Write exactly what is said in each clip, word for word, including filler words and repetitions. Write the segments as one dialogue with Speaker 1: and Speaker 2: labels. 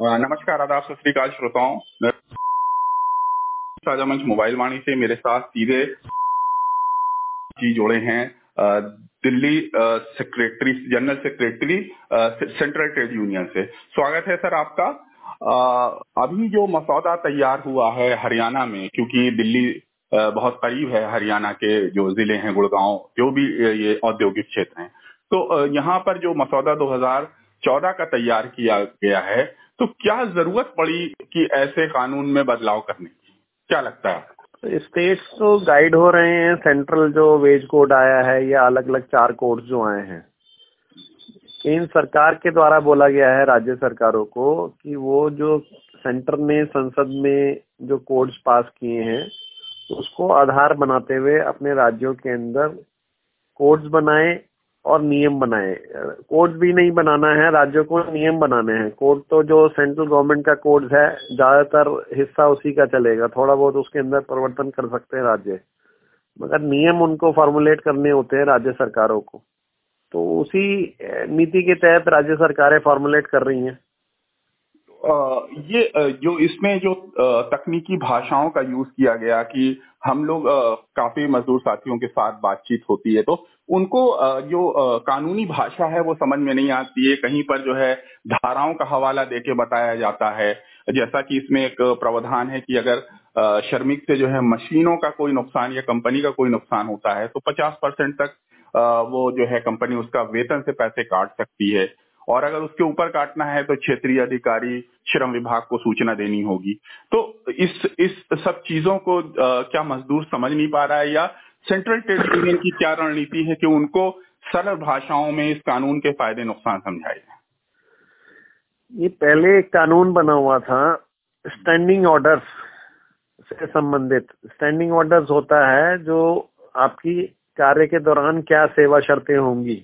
Speaker 1: अ, नमस्कार, आदाब, सत श्री अकाल श्रोताओं। मैं साझा मंच मोबाइल वाणी से मेरे साथ सीधे जी जोड़े हैं अ, दिल्ली अ, सेक्रेटरी जनरल सेक्रेटरी अ, सेंट्रल ट्रेड यूनियन से। स्वागत है सर आपका। अ, अभी जो मसौदा तैयार हुआ है हरियाणा में, क्योंकि दिल्ली अ, बहुत करीब है हरियाणा के जो जिले हैं, गुड़गांव, जो भी अ, ये औद्योगिक क्षेत्र हैं, तो अ, यहाँ पर जो मसौदा दो हज़ार चौदह का तैयार किया गया है, तो क्या जरूरत पड़ी कि ऐसे कानून में बदलाव करने की? क्या लगता है?
Speaker 2: स्टेट्स तो गाइड हो रहे हैं। सेंट्रल जो वेज कोड आया है या अलग अलग चार कोड जो आए हैं, केंद्र सरकार के द्वारा बोला गया है राज्य सरकारों को कि वो जो सेंटर ने संसद में जो कोड्स पास किए हैं उसको आधार बनाते हुए अपने राज्यों के अंदर कोड्स बनाए और नियम बनाए। कोड्स भी नहीं बनाना है, राज्यों को नियम बनाने हैं। कोड तो जो सेंट्रल गवर्नमेंट का कोड्स है, ज्यादातर हिस्सा उसी का चलेगा, थोड़ा बहुत उसके अंदर परिवर्तन कर सकते हैं राज्य, मगर नियम उनको फॉर्मुलेट करने होते हैं राज्य सरकारों को। तो उसी नीति के तहत राज्य सरकारें फॉर्मुलेट कर रही हैं।
Speaker 1: अ, ये अ, जो इसमें जो अ, तकनीकी भाषाओं का यूज किया गया कि हम लोग अ, काफी मजदूर साथियों के साथ बातचीत होती है, तो उनको अ, जो अ, कानूनी भाषा है वो समझ में नहीं आती है। कहीं पर जो है धाराओं का हवाला देके बताया जाता है, जैसा कि इसमें एक प्रावधान है कि अगर अ, श्रमिक से जो है मशीनों का कोई नुकसान या कंपनी का कोई नुकसान होता है तो पचास परसेंट तक अ, वो जो है कंपनी उसका वेतन से पैसे काट सकती है, और अगर उसके ऊपर काटना है तो क्षेत्रीय अधिकारी श्रम विभाग को सूचना देनी होगी। तो इस इस सब चीजों को आ, क्या मजदूर समझ नहीं पा रहा है, या सेंट्रल ट्रेड यूनियन की क्या रणनीति है कि उनको सरल भाषाओं में इस कानून के फायदे नुकसान समझाए जाए?
Speaker 2: ये पहले एक कानून बना हुआ था स्टैंडिंग ऑर्डर्स से संबंधित। स्टैंडिंग ऑर्डर्स होता है जो आपकी कार्य के दौरान क्या सेवा शर्तें होंगी।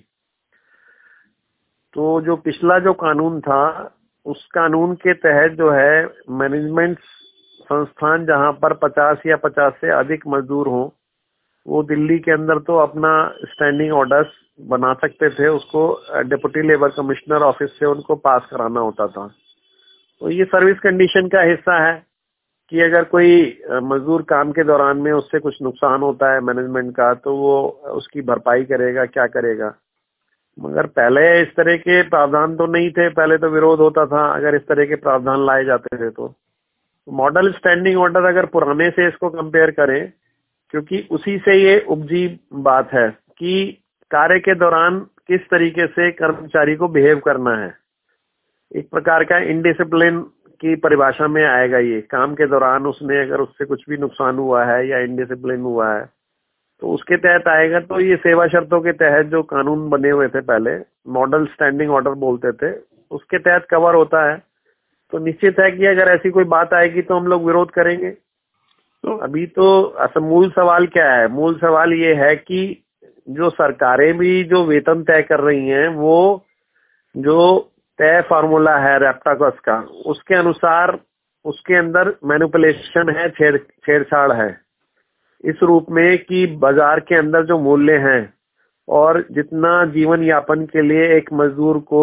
Speaker 2: तो जो पिछला जो कानून था उस कानून के तहत जो है मैनेजमेंट संस्थान जहां पर पचास या पचास से अधिक मजदूर हों, वो दिल्ली के अंदर तो अपना स्टैंडिंग ऑर्डर्स बना सकते थे। उसको डिप्टी लेबर कमिश्नर ऑफिस से उनको पास कराना होता था। तो ये सर्विस कंडीशन का हिस्सा है कि अगर कोई मजदूर काम के दौरान में उससे कुछ नुकसान होता है मैनेजमेंट का, तो वो उसकी भरपाई करेगा, क्या करेगा। मगर पहले इस तरह के प्रावधान तो नहीं थे, पहले तो विरोध होता था अगर इस तरह के प्रावधान लाए जाते थे। तो मॉडल स्टैंडिंग ऑर्डर अगर पुराने से इसको कंपेयर करें, क्योंकि उसी से ये उपजी बात है कि कार्य के दौरान किस तरीके से कर्मचारी को बिहेव करना है। एक प्रकार का इनडिसिप्लिन की परिभाषा में आएगा ये। काम के दौरान उसने अगर उससे कुछ भी नुकसान हुआ है या इनडिसिप्लिन हुआ है तो उसके तहत आएगा। तो ये सेवा शर्तों के तहत जो कानून बने हुए थे पहले, मॉडल स्टैंडिंग ऑर्डर बोलते थे, उसके तहत कवर होता है। तो निश्चित है कि अगर ऐसी कोई बात आएगी तो हम लोग विरोध करेंगे। तो अभी तो असल मूल सवाल क्या है? मूल सवाल ये है कि जो सरकारें भी जो वेतन तय कर रही हैं, वो जो तय फार्मूला है रेप्टाकॉस का, उसके अनुसार उसके अंदर मैनिपुलेशन है, छेड़ छेड़छाड़ है, इस रूप में कि बाजार के अंदर जो मूल्य हैं और जितना जीवन यापन के लिए एक मजदूर को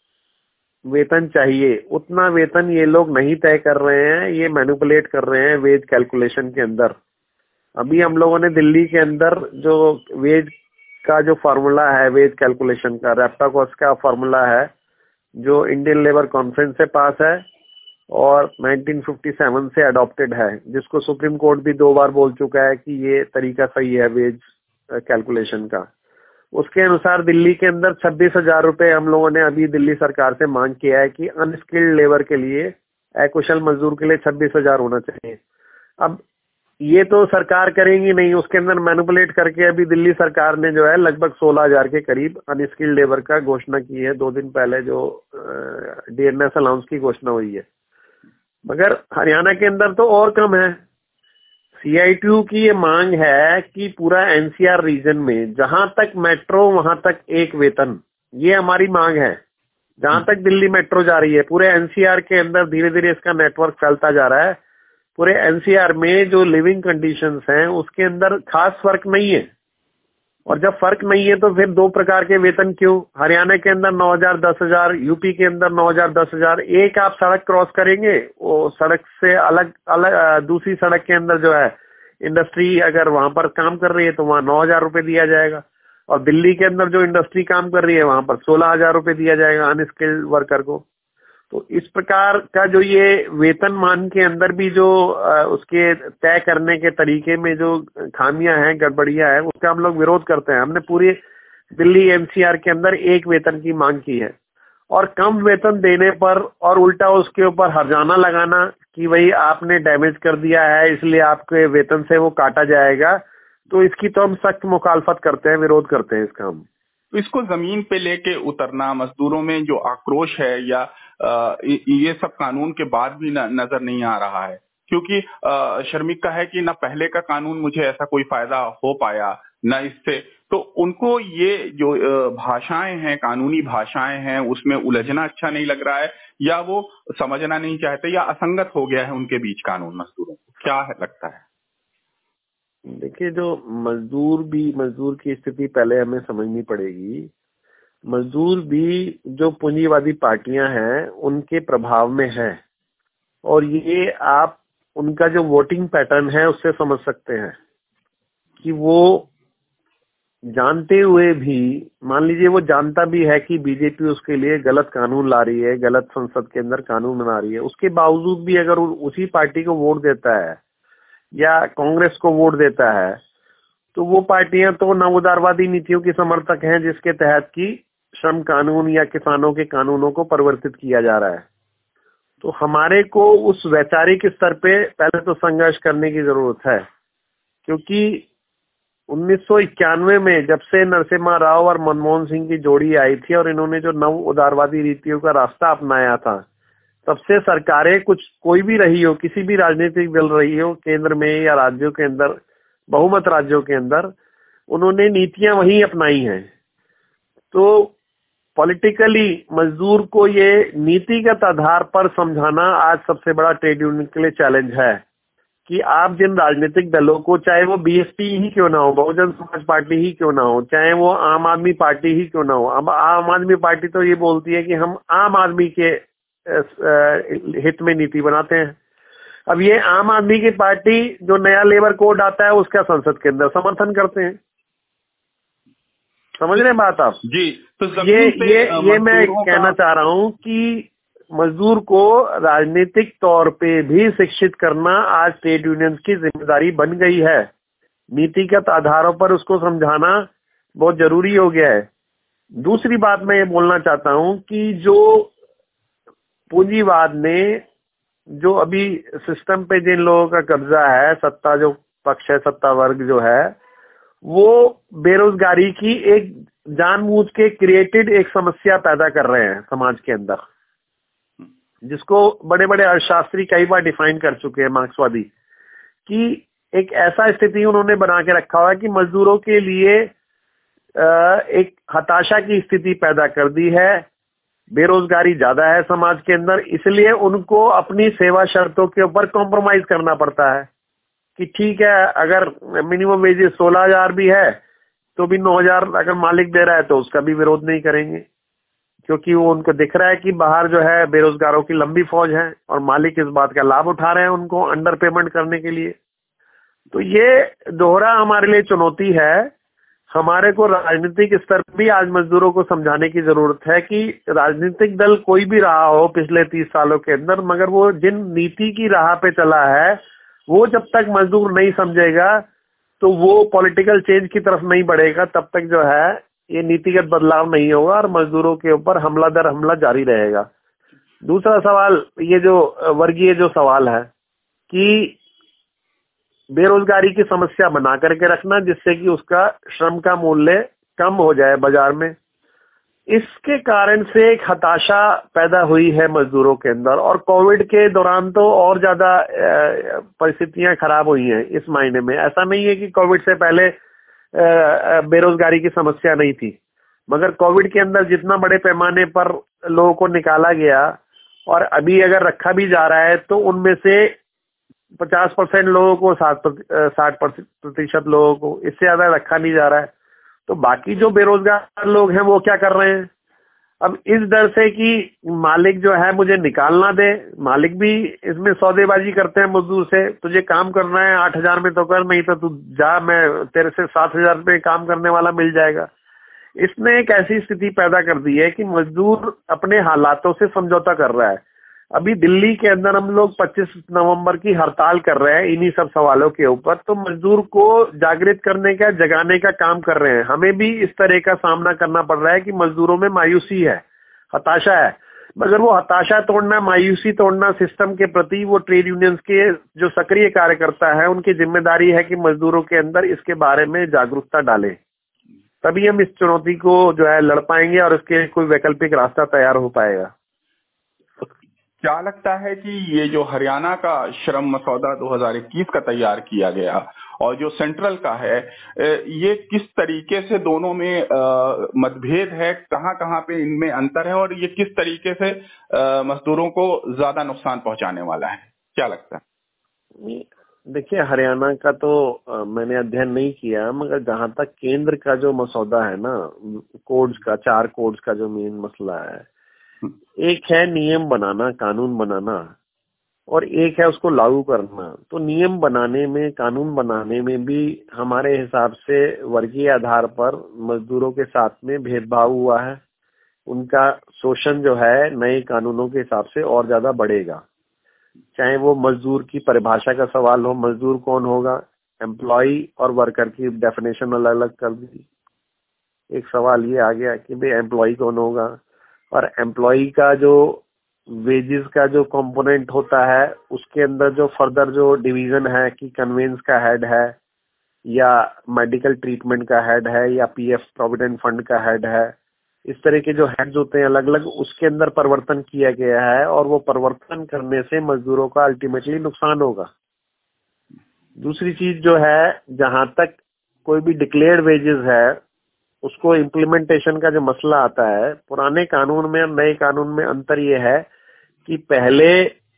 Speaker 2: वेतन चाहिए उतना वेतन ये लोग नहीं तय कर रहे हैं, ये मैनिपुलेट कर रहे हैं वेज कैलकुलेशन के अंदर। अभी हम लोगों ने दिल्ली के अंदर जो वेज का जो फार्मूला है, वेज कैलकुलेशन का रेप्टाकॉस का फार्मूला है, जो इंडियन लेबर कॉन्फ्रेंस से पास है और उन्नीस सौ सत्तावन से अडॉप्टेड है, जिसको सुप्रीम कोर्ट भी दो बार बोल चुका है कि ये तरीका सही है वेज कैलकुलेशन का। उसके अनुसार दिल्ली के अंदर छब्बीस हजार रुपए हम लोगों ने अभी दिल्ली सरकार से मांग किया है कि अनस्किल्ड लेबर के लिए, अकुशल मजदूर के लिए छब्बीस हजार होना चाहिए। अब ये तो सरकार करेंगी नहीं, उसके अंदर मैनिपुलेट करके अभी दिल्ली सरकार ने जो है लगभग सोलह हजार के करीब अनस्किल्ड लेबर का घोषणा की है। दो दिन पहले जो डीएनएस अलाउंस की घोषणा हुई है, मगर हरियाणा के अंदर तो और कम है। सीआईटीयू की ये मांग है कि पूरा एनसीआर रीजन में जहां तक मेट्रो वहां तक एक वेतन, ये हमारी मांग है। जहां तक दिल्ली मेट्रो जा रही है, पूरे एनसीआर के अंदर धीरे धीरे इसका नेटवर्क फैलता जा रहा है। पूरे एनसीआर में जो लिविंग कंडीशंस हैं उसके अंदर खास फर्क नहीं है। और जब फर्क नहीं है तो फिर दो प्रकार के वेतन क्यों? हरियाणा के अंदर नौ हजार दस हजार, यूपी के अंदर नौ हजार दस हजार। एक आप सड़क क्रॉस करेंगे, वो सड़क से अलग अलग दूसरी सड़क के अंदर जो है इंडस्ट्री अगर वहां पर काम कर रही है तो वहां नौ हजार रुपये दिया जाएगा, और दिल्ली के अंदर जो इंडस्ट्री काम कर रही है वहां पर सोलह हजार रुपये दिया जाएगा अनस्किल्ड वर्कर को। तो इस प्रकार का जो ये वेतन मान के अंदर भी जो उसके तय करने के तरीके में जो खामियां हैं, गड़बड़ियां हैं, उसका हम लोग विरोध करते हैं। हमने पूरे दिल्ली एनसीआर के अंदर एक वेतन की मांग की है, और कम वेतन देने पर और उल्टा उसके ऊपर हर्जाना लगाना कि भाई आपने डैमेज कर दिया है इसलिए आपके वेतन से वो काटा जाएगा, तो इसकी तो हम सख्त मुखालफत करते हैं, विरोध करते हैं इसका हम।
Speaker 1: तो इसको जमीन पे लेके उतरना, मजदूरों में जो आक्रोश है या आ, ये सब कानून के बाद भी न, नजर नहीं आ रहा है, क्योंकि शर्मिका है कि ना पहले का कानून मुझे ऐसा कोई फायदा हो पाया न इससे, तो उनको ये जो भाषाएं हैं, कानूनी भाषाएं हैं, उसमें उलझना अच्छा नहीं लग रहा है, या वो समझना नहीं चाहते, या असंगत हो गया है उनके बीच कानून मजदूरों को, क्या है, लगता है?
Speaker 2: देखिए, जो मजदूर भी मजदूर की स्थिति पहले हमें समझनी पड़ेगी। मजदूर भी जो पूंजीवादी पार्टियां हैं उनके प्रभाव में है, और ये आप उनका जो वोटिंग पैटर्न है उससे समझ सकते हैं कि वो जानते हुए भी, मान लीजिए वो जानता भी है कि बीजेपी उसके लिए गलत कानून ला रही है, गलत संसद के अंदर कानून बना रही है, उसके बावजूद भी अगर उसी पार्टी को वोट देता है या कांग्रेस को वोट देता है, तो वो पार्टियां तो नवउदारवादी नीतियों की समर्थक हैं जिसके तहत की श्रम कानून या किसानों के कानूनों को परिवर्तित किया जा रहा है। तो हमारे को उस वैचारिक स्तर पे पहले तो संघर्ष करने की जरूरत है, क्योंकि उन्नीस सौ इक्यानवे में जब से नरसिम्हा राव और मनमोहन सिंह की जोड़ी आई थी और इन्होंने जो नव उदारवादी नीतियों का रास्ता अपनाया था, तब से सरकारें, कुछ कोई भी रही हो, किसी भी राजनीतिक दल रही हो, केंद्र में या राज्यों के अंदर, बहुमत राज्यों के अंदर, उन्होंने नीतियां वही अपनाई हैं। तो पॉलिटिकली मजदूर को ये नीतिगत आधार पर समझाना आज सबसे बड़ा ट्रेड यूनियन के लिए चैलेंज है कि आप जिन राजनीतिक दलों को, चाहे वो बीएसपी ही क्यों ना हो, बहुजन समाज पार्टी ही क्यों ना हो, चाहे वो आम आदमी पार्टी ही क्यों ना हो, अब आम आदमी पार्टी तो ये बोलती है कि हम आम आदमी के हित में नीति बनाते हैं। अब ये आम आदमी की पार्टी जो नया लेबर कोड आता है उसका संसद के अंदर समर्थन करते हैं। समझ रहे हैं बात आप?
Speaker 1: जी। तो
Speaker 2: ये ये ये मैं कहना चाह रहा हूं कि मजदूर को राजनीतिक तौर पे भी शिक्षित करना आज ट्रेड यूनियन की जिम्मेदारी बन गई है। नीतिगत आधारों पर उसको समझाना बहुत जरूरी हो गया है। दूसरी बात मैं ये बोलना चाहता हूं कि जो पूंजीवाद ने जो अभी सिस्टम पे जिन लोगों का कब्जा है, सत्ता जो पक्ष है, सत्ता वर्ग जो है, वो बेरोजगारी की एक जानबूझ के क्रिएटेड एक समस्या पैदा कर रहे हैं समाज के अंदर, जिसको बड़े बड़े अर्थशास्त्री कई बार डिफाइन कर चुके हैं, मार्क्सवादी, कि एक ऐसा स्थिति उन्होंने बना के रखा हुआ है कि मजदूरों के लिए एक हताशा की स्थिति पैदा कर दी है। बेरोजगारी ज्यादा है समाज के अंदर, इसलिए उनको अपनी सेवा शर्तों के ऊपर कॉम्प्रोमाइज करना पड़ता है कि ठीक है, अगर मिनिमम वेजेस सोलह हजार भी है तो भी नौ हजार अगर मालिक दे रहा है तो उसका भी विरोध नहीं करेंगे, क्योंकि वो उनको दिख रहा है कि बाहर जो है बेरोजगारों की लंबी फौज है और मालिक इस बात का लाभ उठा रहे हैं उनको अंडर पेमेंट करने के लिए। तो ये दोहरा हमारे लिए चुनौती है। हमारे को राजनीतिक स्तर पर भी आज मजदूरों को समझाने की जरूरत है कि राजनीतिक दल कोई भी रहा हो पिछले तीस सालों के अंदर, मगर वो जिन नीति की राह पे चला है वो जब तक मजदूर नहीं समझेगा तो वो पॉलिटिकल चेंज की तरफ नहीं बढ़ेगा, तब तक जो है ये नीतिगत बदलाव नहीं होगा और मजदूरों के ऊपर हमला दर हमला जारी रहेगा। दूसरा सवाल, ये जो वर्गीय जो सवाल है कि बेरोजगारी की समस्या बना करके रखना जिससे कि उसका श्रम का मूल्य कम हो जाए बाजार में, इसके कारण से एक हताशा पैदा हुई है मजदूरों के अंदर, और कोविड के दौरान तो और ज्यादा परिस्थितियां खराब हुई हैं इस महीने में। ऐसा नहीं है कि कोविड से पहले बेरोजगारी की समस्या नहीं थी, मगर कोविड के अंदर जितना बड़े पैमाने पर लोगों को निकाला गया और अभी अगर रखा भी जा रहा है तो उनमें से पचास परसेंट लोगों को, साठ साठ प्रतिशत लोगों को, इससे ज्यादा रखा नहीं जा रहा है। तो बाकी जो बेरोजगार लोग हैं वो क्या कर रहे हैं? अब इस डर से कि मालिक जो है मुझे निकालना दे, मालिक भी इसमें सौदेबाजी करते हैं मजदूर से, तुझे काम करना है आठ हजार में तो कर, नहीं तो तू जा, मैं तेरे से सात हजार में काम करने वाला मिल जाएगा। इसने एक ऐसी स्थिति पैदा कर दी है कि मजदूर अपने हालातों से समझौता कर रहा है। अभी दिल्ली के अंदर हम लोग पच्चीस नवंबर की हड़ताल कर रहे हैं इन्हीं सब सवालों के ऊपर, तो मजदूर को जागृत करने का, जगाने का काम कर रहे हैं। हमें भी इस तरह का सामना करना पड़ रहा है कि मजदूरों में मायूसी है, हताशा है, मगर वो हताशा तोड़ना, मायूसी तोड़ना सिस्टम के प्रति, वो ट्रेड यूनियंस के जो सक्रिय कार्यकर्ता है उनकी जिम्मेदारी है कि मजदूरों के अंदर इसके बारे में जागरूकता डालें, तभी हम इस चुनौती को जो है लड़ पाएंगे और इसके कोई वैकल्पिक रास्ता तैयार हो पाएगा।
Speaker 1: क्या लगता है कि ये जो हरियाणा का श्रम मसौदा दो हज़ार इक्कीस का तैयार किया गया और जो सेंट्रल का है, ये किस तरीके से दोनों में मतभेद है, कहाँ कहाँ पे इनमें अंतर है और ये किस तरीके से मजदूरों को ज्यादा नुकसान पहुंचाने वाला है, क्या लगता है?
Speaker 2: देखिए, हरियाणा का तो आ, मैंने अध्ययन नहीं किया, मगर जहां तक केंद्र का जो मसौदा है ना, कोड्स का, चार कोड्स का जो मेन मसला है, एक है नियम बनाना, कानून बनाना, और एक है उसको लागू करना। तो नियम बनाने में, कानून बनाने में भी हमारे हिसाब से वर्गीय आधार पर मजदूरों के साथ में भेदभाव हुआ है। उनका शोषण जो है नए कानूनों के हिसाब से और ज्यादा बढ़ेगा। चाहे वो मजदूर की परिभाषा का सवाल हो, मजदूर कौन होगा, एम्प्लॉय और वर्कर की डेफिनेशन अलग अलग कर दी। एक सवाल ये आ गया कि भाई एम्प्लॉय कौन होगा, और एम्प्लॉय का जो वेजेस का जो कंपोनेंट होता है उसके अंदर जो फर्दर जो डिवीजन है कि कन्वेंस का हेड है या मेडिकल ट्रीटमेंट का हेड है या पीएफ प्रोविडेंट फंड का हेड है, इस तरह के जो हेड्स होते हैं अलग अलग, उसके अंदर परिवर्तन किया गया है और वो परिवर्तन करने से मजदूरों का अल्टीमेटली नुकसान होगा। दूसरी चीज जो है, जहां तक कोई भी डिक्लेयर्ड वेजेस है उसको इम्प्लीमेंटेशन का जो मसला आता है, पुराने कानून में और नए कानून में अंतर ये है कि पहले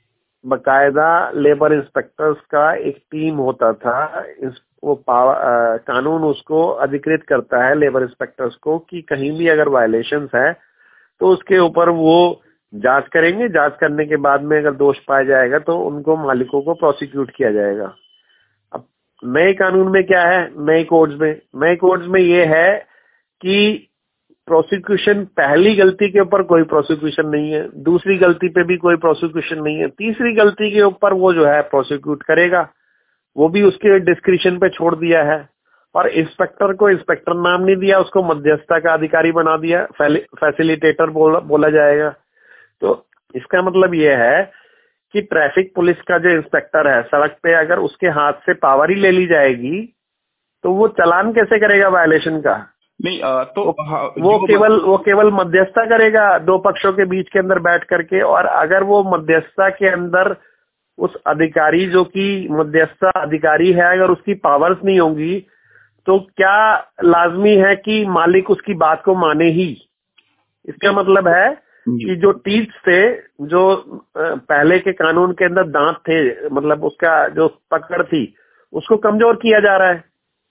Speaker 2: बकायदा लेबर इंस्पेक्टर्स का एक टीम होता था, इस वो पावर, आ, कानून उसको अधिकृत करता है लेबर इंस्पेक्टर्स को कि कहीं भी अगर वायलेशंस है तो उसके ऊपर वो जांच करेंगे, जांच करने के बाद में अगर दोष पाया जाएगा तो उनको, मालिकों को प्रोसिक्यूट किया जाएगा। अब नए कानून में क्या है, नए कोड्स में नए कोड्स में ये है कि प्रोसिक्यूशन, पहली गलती के ऊपर कोई प्रोसिक्यूशन नहीं है, दूसरी गलती पे भी कोई प्रोसिक्यूशन नहीं है, तीसरी गलती के ऊपर वो जो है प्रोसिक्यूट करेगा, वो भी उसके डिस्क्रिप्शन पे छोड़ दिया है। और इंस्पेक्टर को इंस्पेक्टर नाम नहीं दिया, उसको मध्यस्थता का अधिकारी बना दिया, फैसिलिटेटर बोला, बोला जाएगा। तो इसका मतलब ये है कि ट्रैफिक पुलिस का जो इंस्पेक्टर है, सड़क पे अगर उसके हाथ से पावर ही ले ली जाएगी तो वो चालान कैसे करेगा वायलेशन का?
Speaker 1: नहीं आ, तो
Speaker 2: वो, वो केवल वो केवल मध्यस्थता करेगा दो पक्षों के बीच के अंदर बैठ करके, और अगर वो मध्यस्थता के अंदर उस अधिकारी जो कि मध्यस्थता अधिकारी है, अगर उसकी पावर्स नहीं होंगी तो क्या लाजमी है कि मालिक उसकी बात को माने ही? इसका मतलब है कि जो टीथ थे, जो पहले के कानून के अंदर दांत थे, मतलब उसका जो पकड़ थी, उसको कमजोर किया जा रहा है।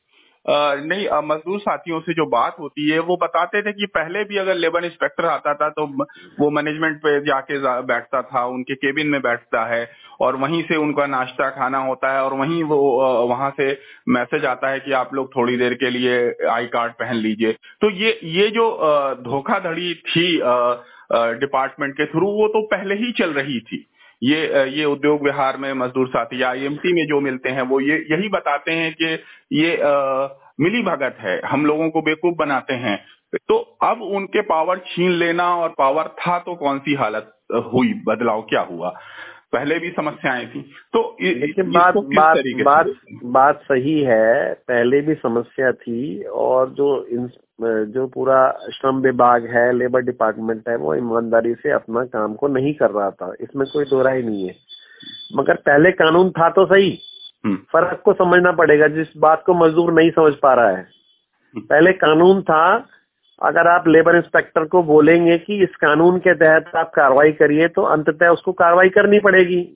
Speaker 1: आ, नहीं, मजदूर साथियों से जो बात होती है वो बताते थे कि पहले भी अगर लेबर इंस्पेक्टर आता था तो वो मैनेजमेंट पे जाके बैठता था, उनके केबिन में बैठता है और वहीं से उनका नाश्ता खाना होता है और वहीं वो वहां से मैसेज आता है कि आप लोग थोड़ी देर के लिए आई कार्ड पहन लीजिए। तो ये ये जो धोखाधड़ी थी डिपार्टमेंट के थ्रू, वो तो पहले ही चल रही थी। ये ये उद्योग विहार में मजदूर साथी या आईएमटी में जो मिलते हैं वो ये यही बताते हैं कि ये आ, मिली भगत है, हम लोगों को बेवकूफ बनाते हैं। तो अब उनके पावर छीन लेना, और पावर था तो कौन सी हालत हुई, बदलाव क्या हुआ, पहले भी समस्याएं थी। तो
Speaker 2: देखिए, बात बात बात बात सही है, पहले भी समस्या थी, और जो इन जो पूरा श्रम विभाग है, लेबर डिपार्टमेंट है, वो ईमानदारी से अपना काम को नहीं कर रहा था, इसमें कोई दो राय नहीं है। मगर पहले कानून था तो सही, फर्क को समझना पड़ेगा, जिस बात को मजदूर नहीं समझ पा रहा है। पहले कानून था, अगर आप लेबर इंस्पेक्टर को बोलेंगे कि इस कानून के तहत आप कार्रवाई करिए तो अंततः उसको कार्रवाई करनी पड़ेगी।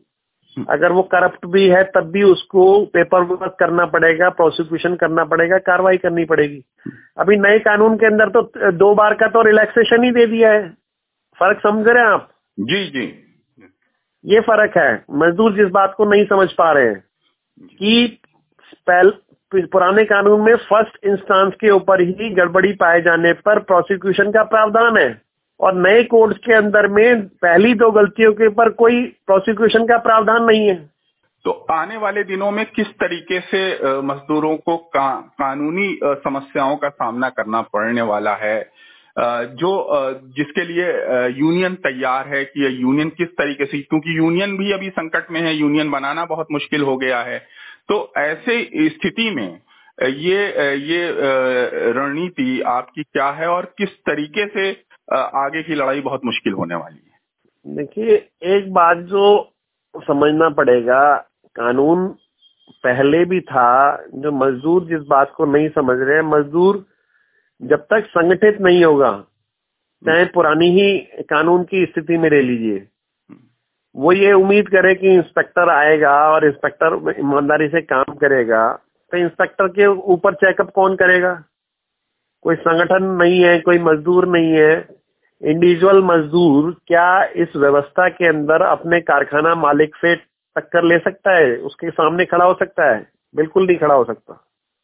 Speaker 2: अगर वो करप्ट भी है तब भी उसको पेपर वर्क करना पड़ेगा, प्रोसिक्यूशन करना पड़ेगा, कार्रवाई करनी पड़ेगी। अभी नए कानून के अंदर तो दो बार का तो रिलैक्सेशन ही दे दिया है। फर्क समझ रहे हैं आप?
Speaker 1: जी जी,
Speaker 2: ये फर्क है। मजदूर जिस बात को नहीं समझ पा रहे हैं कि पहल पुराने कानून में फर्स्ट इंस्टांस के ऊपर ही गड़बड़ी पाए जाने पर प्रोसिक्यूशन का प्रावधान है, और नए कोड्स के अंदर में पहली दो गलतियों के ऊपर कोई प्रोसिक्यूशन का प्रावधान नहीं है।
Speaker 1: तो आने वाले दिनों में किस तरीके से मजदूरों को का, कानूनी समस्याओं का सामना करना पड़ने वाला है, जो जिसके लिए यूनियन तैयार है कि यूनियन किस तरीके से, क्योंकि यूनियन भी अभी संकट में है, यूनियन बनाना बहुत मुश्किल हो गया है। तो ऐसे स्थिति में ये ये रणनीति आपकी क्या है और किस तरीके से आगे की लड़ाई बहुत मुश्किल होने वाली है?
Speaker 2: देखिए, एक बात जो समझना पड़ेगा, कानून पहले भी था, जो मजदूर जिस बात को नहीं समझ रहे हैं, मजदूर जब तक संगठित नहीं होगा, चाहे पुरानी ही कानून की स्थिति में रह लीजिए, वो ये उम्मीद करे कि इंस्पेक्टर आएगा और इंस्पेक्टर ईमानदारी से काम करेगा, तो इंस्पेक्टर के ऊपर चेकअप कौन करेगा? कोई संगठन नहीं है, कोई मजदूर नहीं है। इंडिविजुअल मजदूर क्या इस व्यवस्था के अंदर अपने कारखाना मालिक से टक्कर ले सकता है? उसके सामने खड़ा हो सकता है? बिल्कुल नहीं खड़ा हो सकता।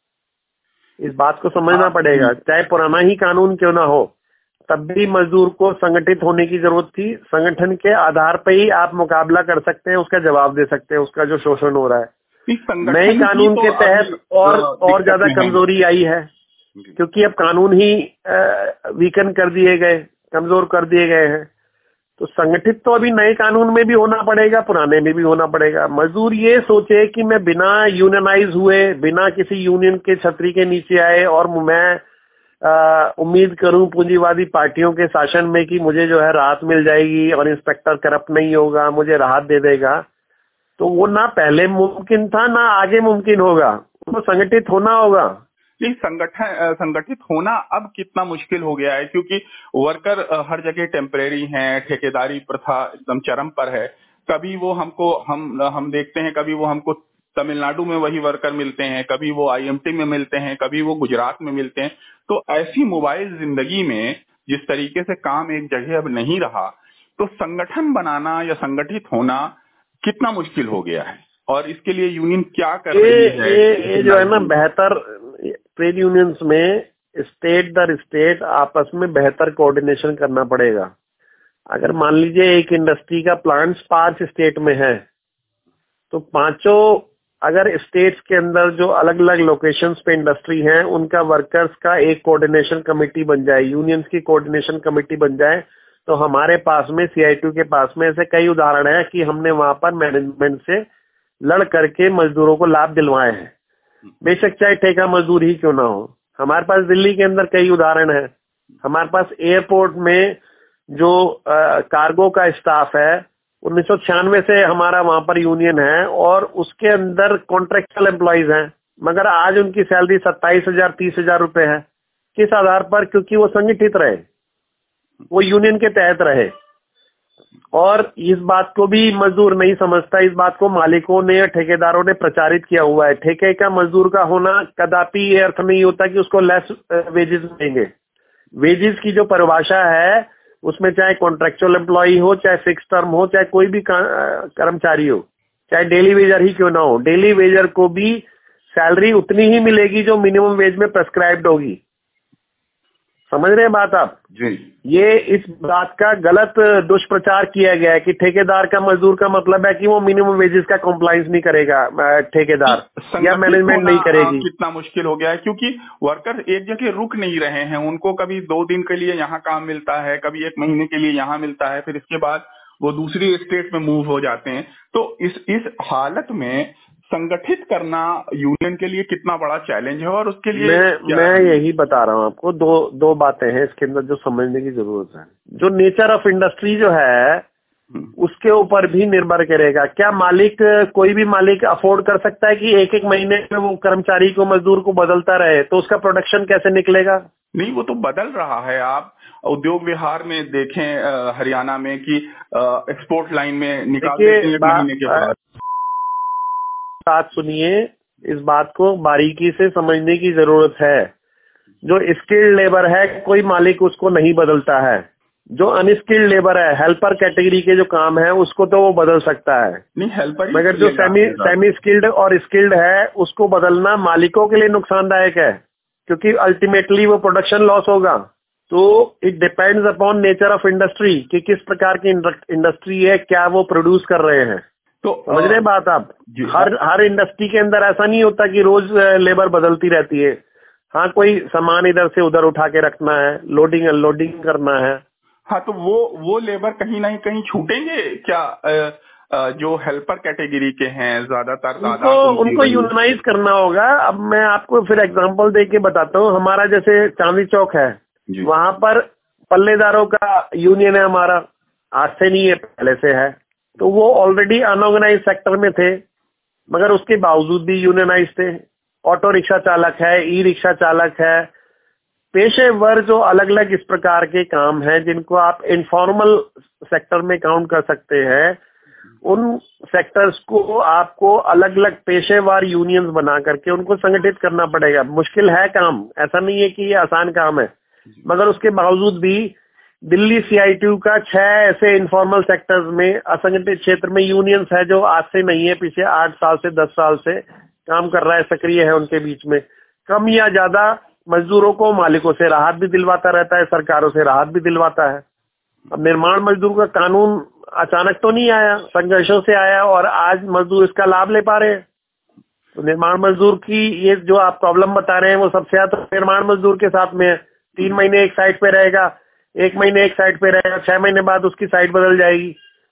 Speaker 2: इस बात को समझना पड़ेगा। चाहे पुराना ही कानून क्यों ना हो, तब भी मजदूर को संगठित होने की जरूरत थी। संगठन के आधार पर ही आप मुकाबला कर सकते हैं, उसका जवाब दे सकते हैं, उसका जो शोषण हो रहा है। नए कानून के तहत और और ज्यादा कमजोरी आई है, क्योंकि अब कानून ही वीकन कर दिए गए, कमजोर कर दिए गए हैं। तो संगठित तो अभी नए कानून में भी होना पड़ेगा, पुराने में भी होना पड़ेगा। मजदूर ये सोचे कि मैं बिना यूनियनाइज हुए, बिना किसी यूनियन के छतरी के नीचे आए और मैं आ, उम्मीद करूं पूंजीवादी पार्टियों के शासन में कि मुझे जो है राहत मिल जाएगी और इंस्पेक्टर करप्ट नहीं होगा, मुझे राहत दे देगा, तो वो ना पहले मुमकिन था ना आगे मुमकिन होगा। उनको संगठित होना होगा।
Speaker 1: नहीं, संगठन संगठित होना अब कितना मुश्किल हो गया है, क्योंकि वर्कर हर जगह टेम्परेरी हैं, ठेकेदारी प्रथा एकदम चरम पर है। कभी वो हमको हम हम देखते हैं, कभी वो हमको तमिलनाडु में वही वर्कर मिलते हैं, कभी वो आईएमटी में मिलते हैं, कभी वो गुजरात में मिलते हैं। तो ऐसी मोबाइल जिंदगी में जिस तरीके से काम एक जगह अब नहीं रहा, तो संगठन बनाना या संगठित होना कितना मुश्किल हो गया है, और इसके लिए यूनियन क्या कर रही है?
Speaker 2: ये, ये जो है ना, बेहतर ट्रेड यूनियंस में स्टेट दर स्टेट आपस में बेहतर कोऑर्डिनेशन करना पड़ेगा। अगर मान लीजिए एक इंडस्ट्री का प्लांट्स पांच स्टेट में है, तो पांचों अगर स्टेट्स के अंदर जो अलग अलग लोकेशंस पे इंडस्ट्री हैं, उनका वर्कर्स का एक कोऑर्डिनेशन कमेटी बन जाए, यूनियंस की कोऑर्डिनेशन कमेटी बन जाए, तो हमारे पास में सीआईटी के पास में ऐसे कई उदाहरण है कि हमने वहां पर मैनेजमेंट से लड़ करके मजदूरों को लाभ दिलवाए हैं, बेशक चाहे ठेका मजदूर ही क्यों ना हो। हमारे पास दिल्ली के अंदर कई उदाहरण है। हमारे पास एयरपोर्ट में जो आ, कार्गो का स्टाफ है, उन्नीस सौ छियानवे से हमारा वहां पर यूनियन है और उसके अंदर कॉन्ट्रेक्चुअल एम्प्लॉइज हैं, मगर आज उनकी सैलरी सत्ताईस हजार तीस हजार रुपए है। किस आधार पर? क्योंकि वो संगठित रहे, वो यूनियन के तहत रहे। और इस बात को भी मजदूर नहीं समझता, इस बात को मालिकों ने या ठेकेदारों ने प्रचारित किया हुआ है। ठेके का मजदूर का होना कदापि ये अर्थ नहीं होता कि उसको लेस वेजेस मिलेंगे। वेजेस की जो परिभाषा है, उसमें चाहे कॉन्ट्रेक्चुअल एम्प्लॉई हो, चाहे फिक्स टर्म हो, चाहे कोई भी कर्मचारी हो, चाहे डेली वेजर ही क्यों ना हो, डेली वेजर को भी सैलरी उतनी ही मिलेगी जो मिनिमम वेज में प्रेस्क्राइब्ड होगी। समझ रहे हैं बात आप
Speaker 1: जी?
Speaker 2: ये इस बात का गलत दुष्प्रचार किया गया है कि ठेकेदार का मजदूर का मतलब है कि वो मिनिमम वेजेस का कॉम्प्लायंस नहीं करेगा, ठेकेदार या मैनेजमेंट नहीं करेगी।
Speaker 1: कितना मुश्किल हो गया है, क्योंकि वर्कर एक जगह रुक नहीं रहे हैं। उनको कभी दो दिन के लिए यहाँ काम मिलता है, कभी एक महीने के लिए यहाँ मिलता है, फिर इसके बाद वो दूसरी स्टेट में मूव हो जाते हैं। तो इस इस हालत में संगठित करना यूनियन के लिए कितना बड़ा चैलेंज है, और उसके लिए
Speaker 2: मैं मैं यही बता रहा हूँ आपको। दो दो बातें हैं इसके अंदर जो समझने की जरूरत है। जो नेचर ऑफ इंडस्ट्री जो है उसके ऊपर भी निर्भर करेगा। क्या मालिक, कोई भी मालिक अफोर्ड कर सकता है कि एक एक महीने में वो कर्मचारी को, मजदूर को बदलता रहे? तो उसका प्रोडक्शन कैसे निकलेगा?
Speaker 1: नहीं, वो तो बदल रहा है। आप उद्योग विहार में देखें, हरियाणा में कि एक्सपोर्ट लाइन में निकाल देते हैं एक महीने के बाद।
Speaker 2: बात सुनिए, इस बात को बारीकी से समझने की जरूरत है। जो स्किल्ड लेबर है, कोई मालिक उसको नहीं बदलता है। जो अनस्किल्ड लेबर है, हेल्पर कैटेगरी के जो काम है, उसको तो वो बदल सकता है।
Speaker 1: नहीं, हेल्पर
Speaker 2: मगर जो सेमी सेमी स्किल्ड और स्किल्ड है, उसको बदलना मालिकों के लिए नुकसानदायक है, क्योंकि अल्टीमेटली वो प्रोडक्शन लॉस होगा। तो it depends upon nature of industry कि किस प्रकार की इंडस्ट्री है, क्या वो प्रोड्यूस कर रहे हैं। तो समझ रहे बात आप? हर हर इंडस्ट्री के अंदर ऐसा नहीं होता कि रोज लेबर बदलती रहती है। हाँ, कोई सामान इधर से उधर उठा के रखना है, लोडिंग अनलोडिंग करना है।
Speaker 1: हाँ, तो वो वो लेबर कहीं ना कहीं छूटेंगे क्या? आ, आ, जो हेल्पर कैटेगरी के हैं ज्यादातर
Speaker 2: उनको उनको यूनियनाइज करना होगा। अब मैं आपको फिर एग्जांपल दे के बताता हूँ। हमारा जैसे चांदनी चौक है, वहाँ पर पल्लेदारों का यूनियन है हमारा, आज से नहीं है, पहले से है। तो वो ऑलरेडी अनऑर्गेनाइज सेक्टर में थे, मगर उसके बावजूद भी यूनियनाइज थे। ऑटो रिक्शा चालक है, ई रिक्शा चालक है, पेशेवर जो अलग अलग इस प्रकार के काम हैं जिनको आप इनफॉर्मल सेक्टर में काउंट कर सकते हैं, उन सेक्टर्स को आपको अलग अलग पेशेवर यूनियंस बना करके उनको संगठित करना पड़ेगा। मुश्किल है काम, ऐसा नहीं है कि ये आसान काम है, मगर उसके बावजूद भी दिल्ली सीआईटीयू का छह ऐसे इनफॉर्मल सेक्टर्स में असंगठित क्षेत्र में यूनियंस है जो आज से नहीं है, पीछे आठ साल से दस साल से काम कर रहा है, सक्रिय है। उनके बीच में कम या ज्यादा मजदूरों को मालिकों से राहत भी दिलवाता रहता है, सरकारों से राहत भी दिलवाता है। अब निर्माण मजदूर का कानून अचानक तो नहीं आया, संघर्षों से आया और आज मजदूर इसका लाभ ले पा रहे हैं। तो निर्माण मजदूर की ये जो आप प्रॉब्लम बता रहे हैं, वो सबसे ज्यादा निर्माण मजदूर के साथ में है। तीन महीने एक साइड पे रहेगा, एक महीने एक साइड पे रहेगा, छह महीने बाद उसकी साइड बदल जाएगी।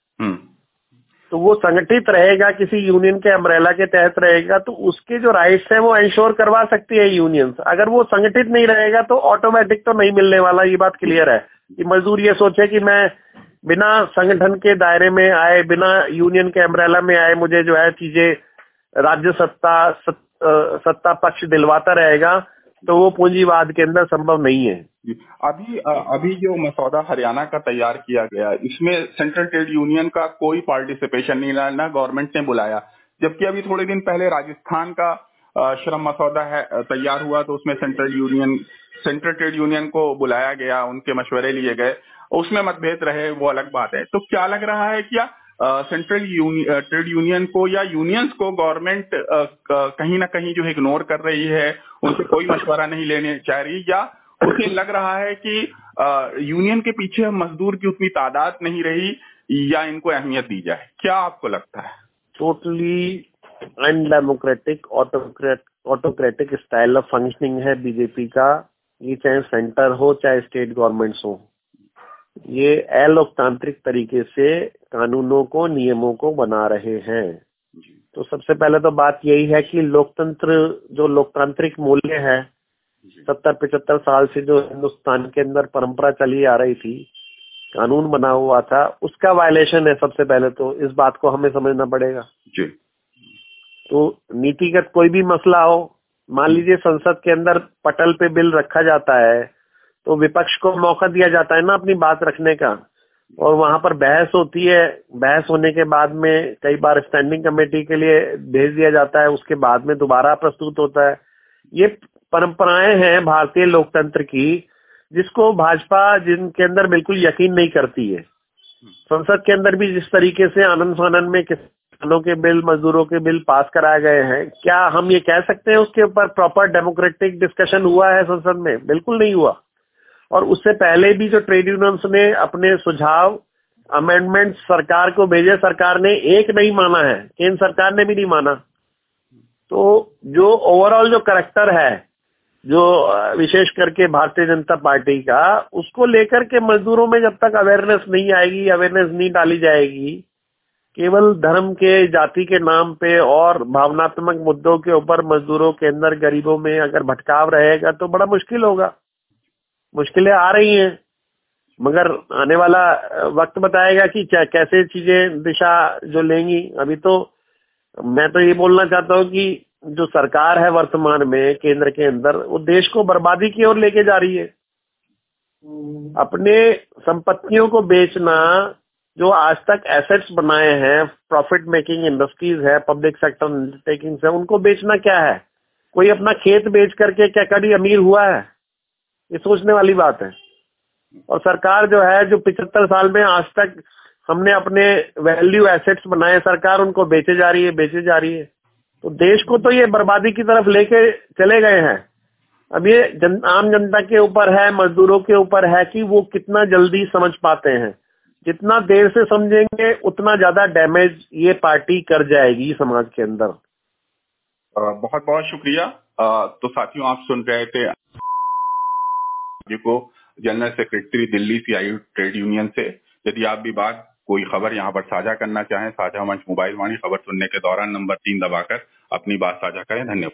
Speaker 2: तो वो संगठित रहेगा, किसी यूनियन के अम्ब्रेला के तहत रहेगा, तो उसके जो राइट्स हैं वो इंश्योर करवा सकती है यूनियंस। अगर वो संगठित नहीं रहेगा तो ऑटोमेटिक तो नहीं मिलने वाला, ये बात क्लियर है। कि मजदूर ये सोचे कि मैं बिना संगठन के दायरे में आए, बिना यूनियन के अम्ब्रेला में आए, मुझे जो है चीजें राज्य सत्ता सत, सत्ता पक्ष दिलवाता रहेगा, तो वो पूंजीवाद के अंदर संभव नहीं है।
Speaker 1: अभी अभी जो मसौदा हरियाणा का तैयार किया गया, इसमें सेंट्रल ट्रेड यूनियन का कोई पार्टिसिपेशन नहीं रहा, ना गवर्नमेंट ने बुलाया। जबकि अभी थोड़े दिन पहले राजस्थान का श्रम मसौदा है तैयार हुआ, तो उसमें central union central trade union को बुलाया गया, उनके मशवरे लिए गए, उसमें मतभेद रहे, वो अलग बात है। तो क्या लग रहा है, क्या सेंट्रल यूनियन ट्रेड यूनियन को या यूनियंस को गवर्नमेंट कहीं ना कहीं जो इग्नोर कर रही है, उनसे कोई मशवरा नहीं लेने चाह रही, या उसे लग रहा है कि यूनियन के पीछे मजदूर की उतनी तादाद नहीं रही, या इनको अहमियत दी जाए? क्या आपको लगता है?
Speaker 2: Totally undemocratic autocratic style of functioning है बीजेपी का। ये चाहे सेंटर हो चाहे स्टेट गवर्नमेंट्स हो, ये अलोकतांत्रिक तरीके से कानूनों को, नियमों को बना रहे हैं। तो सबसे पहले तो बात यही है कि लोकतंत्र, जो लोकतांत्रिक मूल्य है, सत्तर पिछहत्तर साल से जो हिंदुस्तान के अंदर परंपरा चली आ रही थी, कानून बना हुआ था, उसका वायलेशन है। सबसे पहले तो इस बात को हमें समझना पड़ेगा जी। तो नीतिगत कोई भी मसला हो, मान लीजिए संसद के अंदर पटल पे बिल रखा जाता है, तो विपक्ष को मौका दिया जाता है ना अपनी बात रखने का, और वहां पर बहस होती है। बहस होने के बाद में कई बार स्टैंडिंग कमेटी के लिए भेज दिया जाता है, उसके बाद में दोबारा प्रस्तुत होता है। ये परंपराएं हैं भारतीय लोकतंत्र की, जिसको भाजपा जिनके अंदर बिल्कुल यकीन नहीं करती है। संसद के अंदर भी जिस तरीके से आनंद फानन में किसानों के बिल, मजदूरों के बिल पास कराए गए हैं, क्या हम ये कह सकते हैं उसके ऊपर प्रॉपर डेमोक्रेटिक डिस्कशन हुआ है संसद में? बिल्कुल नहीं हुआ। और उससे पहले भी जो ट्रेड यूनियंस ने अपने सुझाव, अमेंडमेंट सरकार को भेजे, सरकार ने एक नहीं माना है, केंद्र सरकार ने भी नहीं माना। तो जो ओवरऑल जो करैक्टर है, जो विशेष करके भारतीय जनता पार्टी का, उसको लेकर के मजदूरों में जब तक अवेयरनेस नहीं आएगी, अवेयरनेस नहीं डाली जाएगी, केवल धर्म के, जाति के नाम पे और भावनात्मक मुद्दों के ऊपर मजदूरों के अंदर, गरीबों में अगर भटकाव रहेगा तो बड़ा मुश्किल होगा। मुश्किलें आ रही हैं, मगर आने वाला वक्त बताएगा कि क्या कैसे चीजें दिशा जो लेंगी। अभी तो मैं तो ये बोलना चाहता हूँ कि जो सरकार है वर्तमान में केंद्र के अंदर, वो देश को बर्बादी की ओर लेके जा रही है। अपने संपत्तियों को बेचना, जो आज तक एसेट्स बनाए हैं, प्रॉफिट मेकिंग इंडस्ट्रीज है, पब्लिक सेक्टर अंडरटेकिंग्स है, उनको बेचना क्या है? कोई अपना खेत बेच करके क्या कभी अमीर हुआ है? ये सोचने वाली बात है। और सरकार जो है, जो पिछहत्तर साल में आज तक हमने अपने वैल्यू एसेट्स बनाए, सरकार उनको बेचे जा रही है बेचे जा रही है। तो देश को तो ये बर्बादी की तरफ लेके चले गए हैं। अब ये जन, आम जनता के ऊपर है, मजदूरों के ऊपर है कि वो कितना जल्दी समझ पाते हैं। जितना देर से समझेंगे उतना ज्यादा डैमेज ये पार्टी कर जाएगी समाज के अंदर।
Speaker 1: बहुत बहुत शुक्रिया। अ, तो साथियों, आप सुन रहे थे को general secretary Delhi CIU trade union से। यदि आप भी बात कोई खबर यहाँ पर साझा करना चाहें, साझा मंच मोबाइल वाणी खबर सुनने के दौरान नंबर तीन दबाकर अपनी बात साझा करें। धन्यवाद।